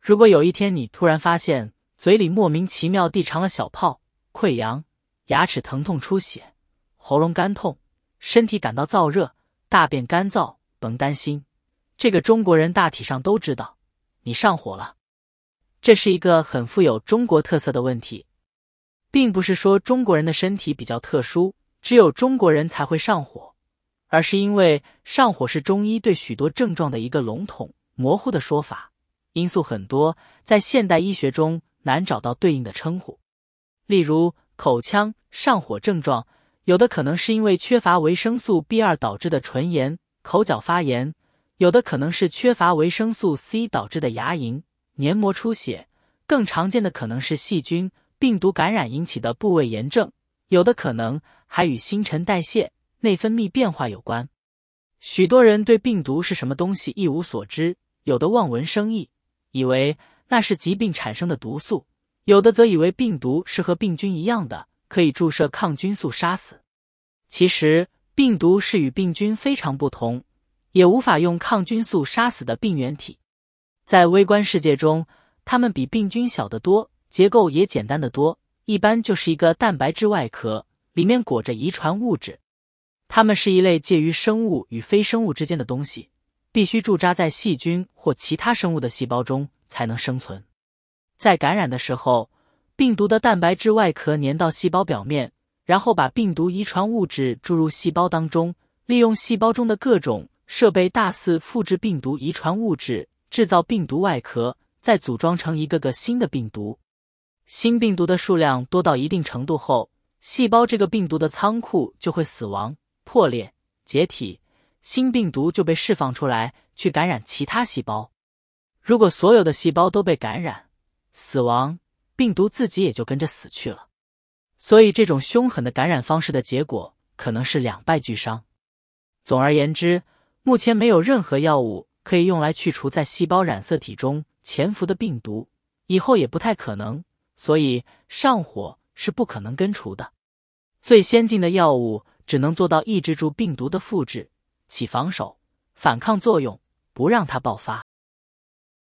如果有一天你突然发现嘴里莫名其妙地长了小泡、溃疡，牙齿疼痛出血，喉咙干痛，身体感到燥热，大便干燥，甭担心，这个中国人大体上都知道，你上火了。这是一个很富有中国特色的问题，并不是说中国人的身体比较特殊，只有中国人才会上火，而是因为上火是中医对许多症状的一个笼统、模糊的说法，因素很多，在现代医学中难找到对应的称呼。例如口腔上火症状，有的可能是因为缺乏维生素 B2 导致的唇炎、口角发炎，有的可能是缺乏维生素 C 导致的牙龈、黏膜出血，更常见的可能是细菌、病毒感染引起的部位炎症，有的可能还与新陈代谢、内分泌变化有关。许多人对病毒是什么东西一无所知，有的望文生义，以为那是疾病产生的毒素，有的则以为病毒是和病菌一样的，可以注射抗菌素杀死。其实病毒是与病菌非常不同，也无法用抗菌素杀死的病原体。在微观世界中，它们比病菌小得多，结构也简单得多，一般就是一个蛋白质外壳，里面裹着遗传物质。它们是一类介于生物与非生物之间的东西，必须驻扎在细菌或其他生物的细胞中才能生存。在感染的时候，病毒的蛋白质外壳粘到细胞表面，然后把病毒遗传物质注入细胞当中，利用细胞中的各种设备大肆复制病毒遗传物质，制造病毒外壳，再组装成一个个新的病毒。新病毒的数量多到一定程度后，细胞这个病毒的仓库就会死亡、破裂、解体，新病毒就被释放出来，去感染其他细胞。如果所有的细胞都被感染、死亡，病毒自己也就跟着死去了。所以这种凶狠的感染方式的结果可能是两败俱伤。总而言之，目前没有任何药物可以用来去除在细胞染色体中潜伏的病毒，以后也不太可能，所以上火是不可能根除的。最先进的药物只能做到抑制住病毒的复制，起防守、反抗作用，不让它爆发。